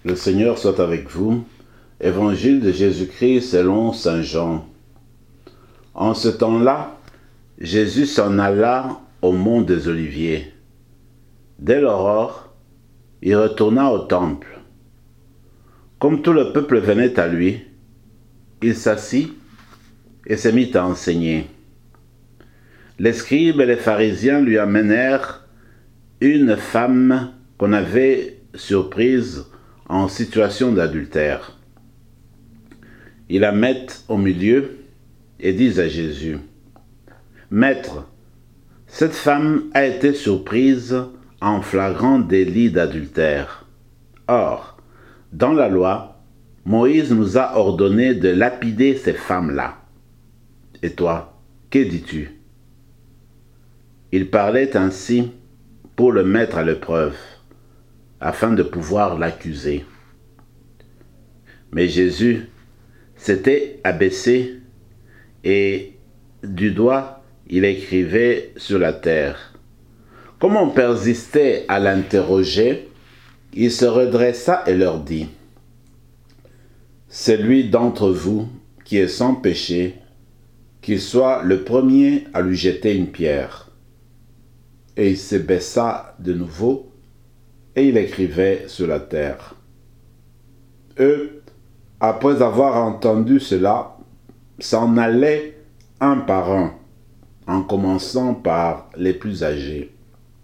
Le Seigneur soit avec vous. Évangile de Jésus-Christ selon saint Jean. En ce temps-là, Jésus s'en alla au mont des Oliviers. Dès l'aurore, il retourna au temple. Comme tout le peuple venait à lui, il s'assit et se mit à enseigner. Les scribes et les pharisiens lui amenèrent une femme qu'on avait surprise en situation d'adultère. Ils la mettent au milieu et disent à Jésus: « Maître, cette femme a été surprise en flagrant délit d'adultère. Or, dans la loi, Moïse nous a ordonné de lapider ces femmes-là. Et toi, que dis-tu » Il parlait ainsi pour le mettre à l'épreuve, afin de pouvoir l'accuser. Mais Jésus s'était abaissé et du doigt il écrivait sur la terre. Comme on persistait à l'interroger, il se redressa et leur dit: « Celui d'entre vous qui est sans péché, qu'il soit le premier à lui jeter une pierre. » Et il se baissa de nouveau et il écrivait sur la terre. Eux, après avoir entendu cela, s'en allaient un par un, en commençant par les plus âgés.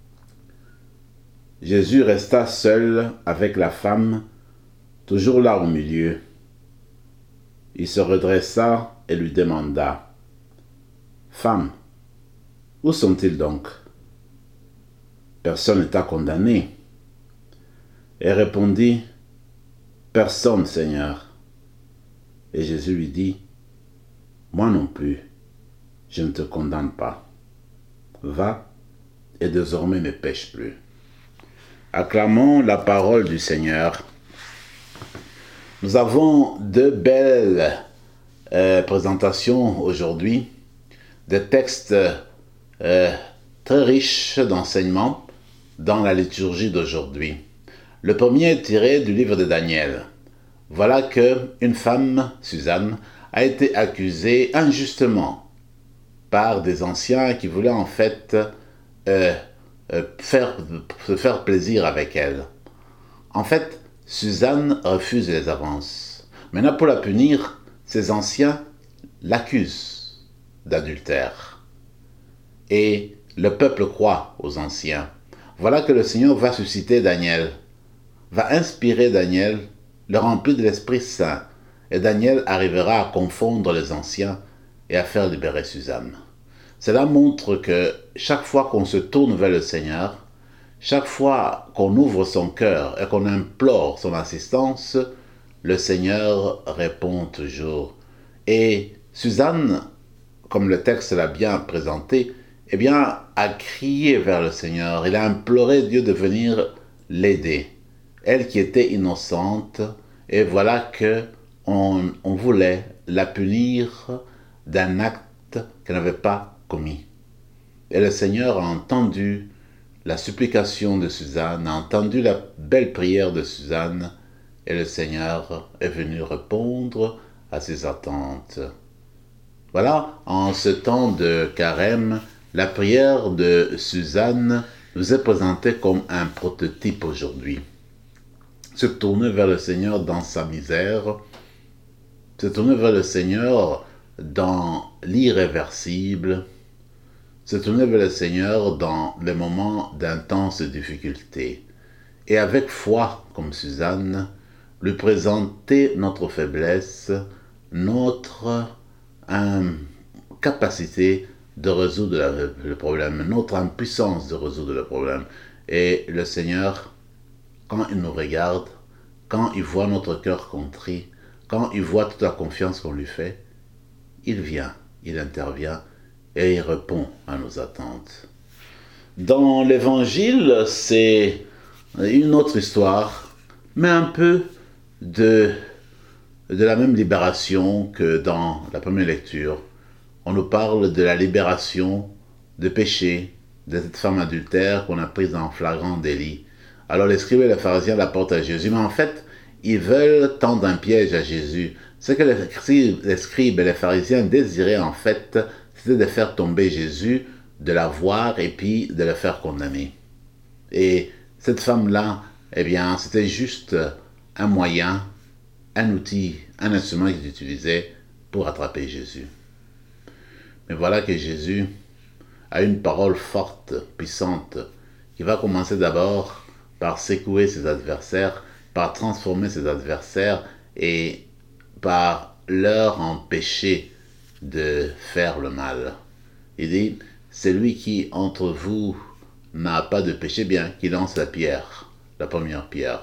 Jésus resta seul avec la femme, toujours là au milieu. Il se redressa et lui demanda: « Femme, où sont-ils donc? Personne ne t'a condamné. » Elle répondit: « Personne, Seigneur. » Et Jésus lui dit: « Moi non plus, je ne te condamne pas. Va et désormais ne pêche plus. » Acclamons la parole du Seigneur. Nous avons deux belles présentations aujourd'hui, des textes très riches d'enseignements dans la liturgie d'aujourd'hui. Le premier est tiré du livre de Daniel. Voilà qu'une femme, Suzanne, a été accusée injustement par des anciens qui voulaient en fait se faire plaisir avec elle. En fait, Suzanne refuse les avances. Maintenant, pour la punir, ces anciens l'accusent d'adultère. Et le peuple croit aux anciens. Voilà que le Seigneur va susciter Daniel, va inspirer Daniel, le remplir de l'Esprit Saint, et Daniel arrivera à confondre les anciens et à faire libérer Suzanne. Cela montre que chaque fois qu'on se tourne vers le Seigneur, chaque fois qu'on ouvre son cœur et qu'on implore son assistance, le Seigneur répond toujours. Et Suzanne, comme le texte l'a bien présenté, eh bien, a crié vers le Seigneur. Il a imploré Dieu de venir l'aider. Elle qui était innocente, et voilà que on voulait la punir d'un acte qu'elle n'avait pas commis. Et le Seigneur a entendu la supplication de Suzanne, a entendu la belle prière de Suzanne, et le Seigneur est venu répondre à ses attentes. Voilà, en ce temps de carême, la prière de Suzanne nous est présentée comme un prototype aujourd'hui. Se tourner vers le Seigneur dans sa misère, se tourner vers le Seigneur dans l'irréversible, se tourner vers le Seigneur dans les moments d'intense difficulté. Et avec foi, comme Suzanne, lui présenter notre faiblesse, notre incapacité de résoudre le problème, notre impuissance de résoudre le problème. Et le Seigneur, quand il nous regarde, quand il voit notre cœur contrit, quand il voit toute la confiance qu'on lui fait, il vient, il intervient et il répond à nos attentes. Dans l'Évangile, c'est une autre histoire, mais un peu de la même libération que dans la première lecture. On nous parle de la libération de péché de cette femme adultère qu'on a prise en flagrant délit. Alors les scribes et les pharisiens l'apportent à Jésus, mais en fait, ils veulent tendre un piège à Jésus. Ce que les scribes et les pharisiens désiraient en fait, c'était de faire tomber Jésus, de la voir et puis de le faire condamner. Et cette femme-là, eh bien, c'était juste un moyen, un outil, un instrument qu'ils utilisaient pour attraper Jésus. Mais voilà que Jésus a une parole forte, puissante, qui va commencer d'abord par secouer ses adversaires, par transformer ses adversaires et par leur empêcher de faire le mal. Il dit, celui qui entre vous n'a pas de péché, bien qu'il lance la pierre, la première pierre.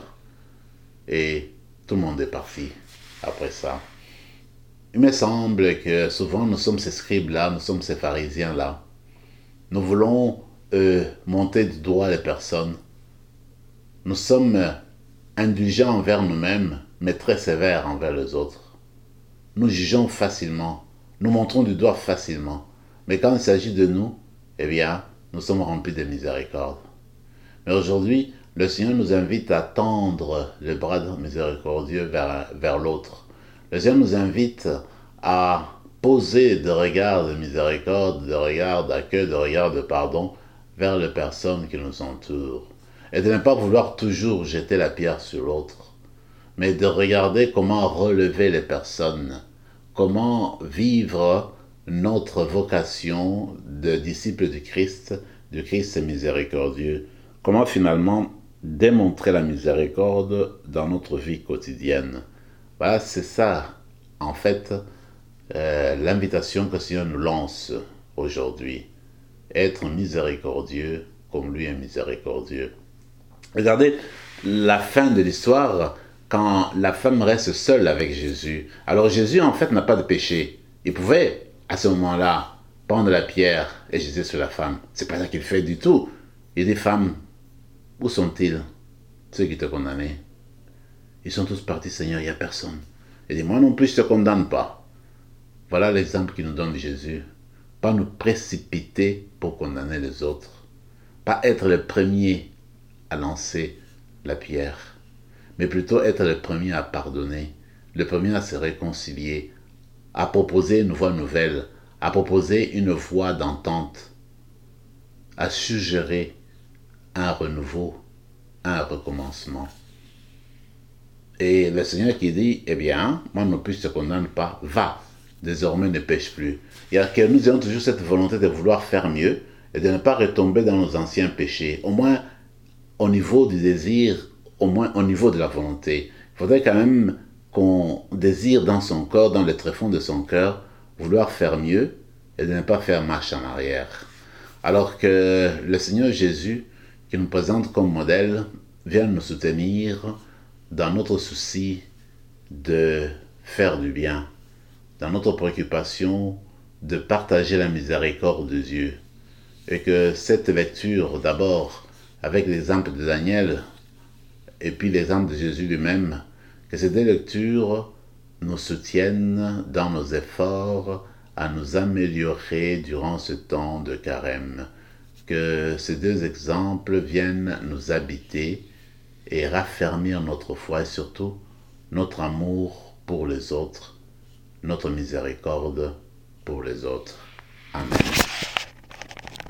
Et tout le monde est parti après ça. Il me semble que souvent nous sommes ces scribes-là, nous sommes ces pharisiens-là. Nous voulons monter du doigt les personnes. Nous sommes indulgents envers nous-mêmes, mais très sévères envers les autres. Nous jugeons facilement, nous montrons du doigt facilement. Mais quand il s'agit de nous, eh bien, nous sommes remplis de miséricorde. Mais aujourd'hui, le Seigneur nous invite à tendre le bras miséricordieux vers l'autre. Le Seigneur nous invite à poser de regards de miséricorde, de regards d'accueil, de regards de pardon vers les personnes qui nous entourent. Et de ne pas vouloir toujours jeter la pierre sur l'autre, mais de regarder comment relever les personnes, comment vivre notre vocation de disciples du Christ miséricordieux, comment finalement démontrer la miséricorde dans notre vie quotidienne. Voilà, c'est ça, en fait, l'invitation que le Seigneur nous lance aujourd'hui. Être miséricordieux comme lui est miséricordieux. Regardez la fin de l'histoire quand la femme reste seule avec Jésus. Alors Jésus, en fait, n'a pas de péché. Il pouvait, à ce moment-là, prendre la pierre et jeter sur la femme. C'est pas ça qu'il fait du tout. Il dit, femme, où sont-ils, ceux qui te condamnaient? Ils sont tous partis, Seigneur, il n'y a personne. Il dit, moi non plus, je ne te condamne pas. Voilà l'exemple qu'il nous donne Jésus. Pas nous précipiter pour condamner les autres. Pas être le premier à lancer la pierre, mais plutôt être le premier à pardonner, le premier à se réconcilier, à proposer une voie nouvelle, à proposer une voie d'entente, à suggérer un renouveau, un recommencement. Et le Seigneur qui dit, eh bien, moi non plus je ne te condamne pas, va, désormais ne pêche plus. Et que nous ayons toujours cette volonté de vouloir faire mieux et de ne pas retomber dans nos anciens péchés, au moins au niveau du désir, au moins au niveau de la volonté. Il faudrait quand même qu'on désire dans son corps, dans le tréfonds de son cœur, vouloir faire mieux et de ne pas faire marche en arrière. Alors que le Seigneur Jésus, qui nous présente comme modèle, vient nous soutenir dans notre souci de faire du bien, dans notre préoccupation de partager la miséricorde de Dieu. Et que cette lecture, d'abord, avec l'exemple de Daniel, et puis l'exemple de Jésus lui-même, que ces deux lectures nous soutiennent dans nos efforts à nous améliorer durant ce temps de carême. Que ces deux exemples viennent nous habiter et raffermir notre foi et surtout notre amour pour les autres, notre miséricorde pour les autres. Amen.